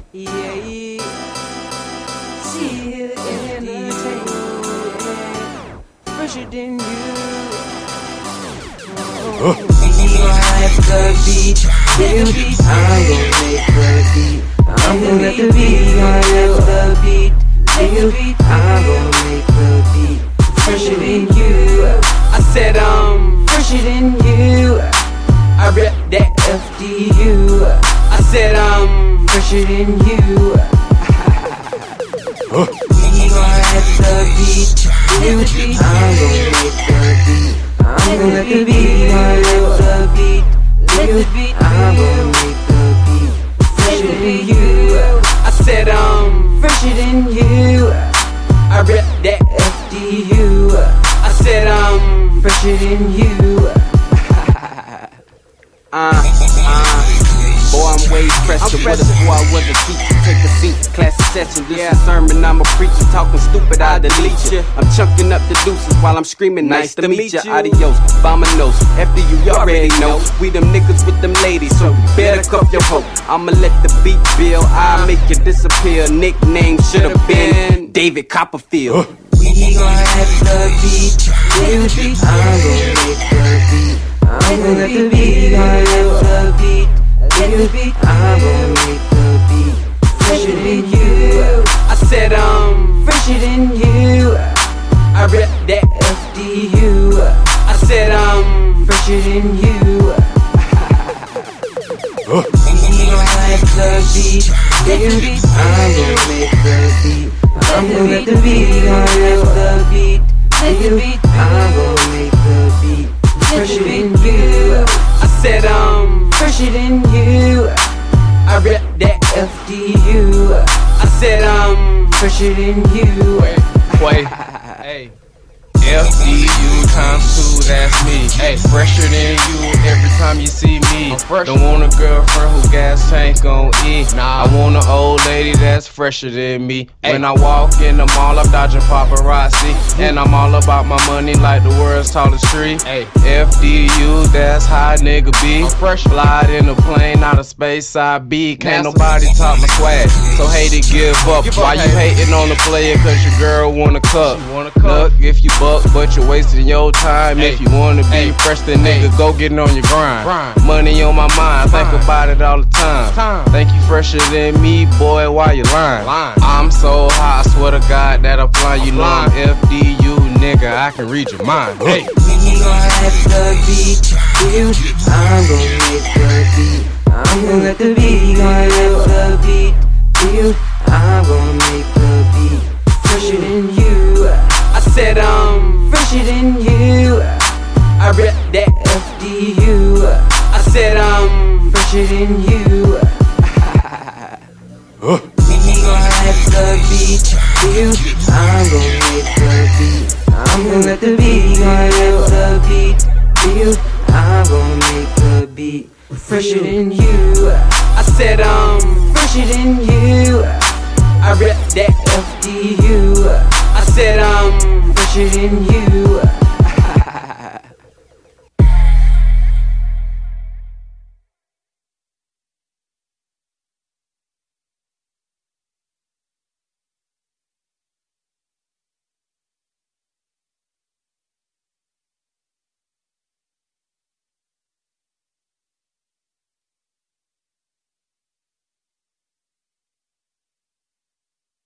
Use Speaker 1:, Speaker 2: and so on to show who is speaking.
Speaker 1: Yeah. See it in the table, fresher than you. We gon' have the beat, I'm gon' make the beat. I'm gon' let the beat, gon' have the beat. I'm gon' make the beat, fresher than you. I said fresher than you. I rep that FDU. I said fresher than you. We gon' have the beat, I'm gon' make the beat. I'm gon' let the beat, gon' have the beat. I'm gon' make the beat, fresher than you. I said fresher than you. I rep that FDU. I said fresher than you.
Speaker 2: Boy, I'm way fresher. What if boy I was a teacher? Take a seat, class session. This is a sermon, I'm a preacher. Talking stupid, I delete ya. I'm chunking up the deuces while I'm screaming, nice to meet ya. Adios, vamonos. After you already know, we them niggas with them ladies, so you better cup your hoe. I'ma let the beat build, I'll make you disappear. Nickname should've been David Copperfield.
Speaker 1: We gon' have the beat, I'm gon' make the beat. I'm gon' let the beat, gon' have the beat. I'm gon' make the beat, fresher than you. I said fresher than you. I rep that FDU. I said fresher than you. We gon' have the beat, I'm gon' make the beat. I'm gon' let the beat, gon' have the beat. I'm gon' make the beat, fresher than you. I said fresher than you. I rep that FDU. I said fresher than you.
Speaker 3: Wait, hey. FDU times 2, that's me. Hey, fresher than you every time you see me. Don't want a girlfriend who gas tank on E. Nah, I want an old lady that's fresher than me. Ay. When I walk in the mall, I'm dodging paparazzi. And I'm all about my money like the world's tallest tree. Ay. FDU, that's how a nigga be. I'm fresh, fly in a plane out of space, I be. Can't nobody talk my swag, so hate it, give up. Why you hating on the player? Cause your girl want a cup. Look, if you buck, but you're wasting your time. If you wanna be fresh, then nigga, go getting on your grind. Money on my mind, think about it all the time. Think you fresher than me, boy, why you lying? I'm so high, I swear to God that I'm flying. You know I'm FDU, nigga, I can read your mind. Hey.
Speaker 1: We gon' have the beat, I'm gon' make the beat. I'm gon' let the beat, gon' have the beat. I'm gon' make the beat, fresher than you. I said fresher than you. I rep that FDU. I said fresher than you. We gon' have the beat, I'm gon' make the beat. I'm gon' let the beat, gon' have the beat. I'm gon' make the beat, fresher than you. I said fresher than you. I rep that FDU. I said fresher than you.